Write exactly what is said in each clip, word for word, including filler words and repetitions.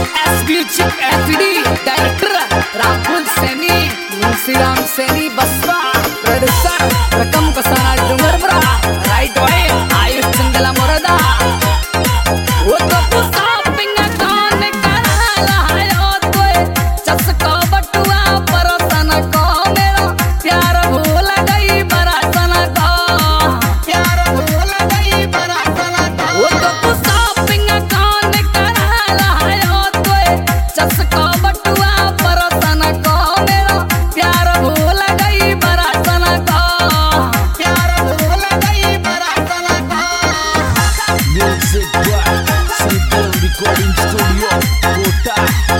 Director Rahul Saini, Munshiram Saini Baswa, producer Rakam Kasana Dungarpura, write by Ayush Chandla Morda. वो तो shopping कौन कराला है तो चस्का बटुआ परसन को मेरा प्यार भूल गई बरसन को, प्यार भूल गई बरसन को। वो तो शॉपिंग कौन कराला है तो चस्का बटुआ परसन को मेरा प्यार भूल गई बरसन को, प्यार भूल गई बरसन को। Music by Simple Recording Studio, Kota।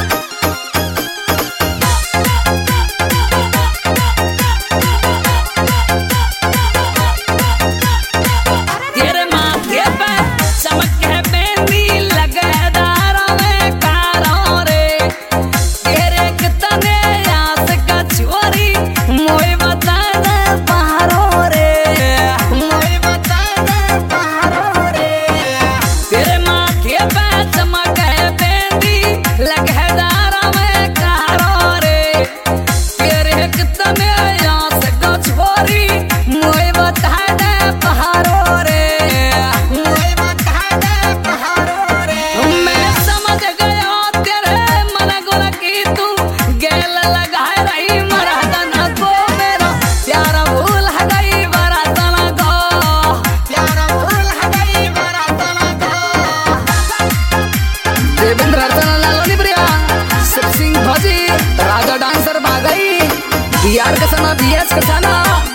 तेरे माथे पे चमक है मेहंदी लगे दारों में कारों रे, तेरे कितने आस का चोरी मोई बता दे पहाड़ों रे, मोई बता दे पहाड़ों रे। तेरे माथे पे चमक है मेहंदी लगे दारों में कारों रे, तेरे कितने आस का चोरी मोई बता दे पहाड़ों रे, मोई बता दे पहाड़ों रे। मैं समझ गया तेरे मन गुण की तू गेल लगाए रही मरदन को मेरा प्यार भूल गई बरतन को, प्यार भूल गई बरतन को। देवेंद्र अर्चना लालनी प्रिया शिव सिंह भौजी राजा डांसर भागई बिहार का सना बी एस कसाना।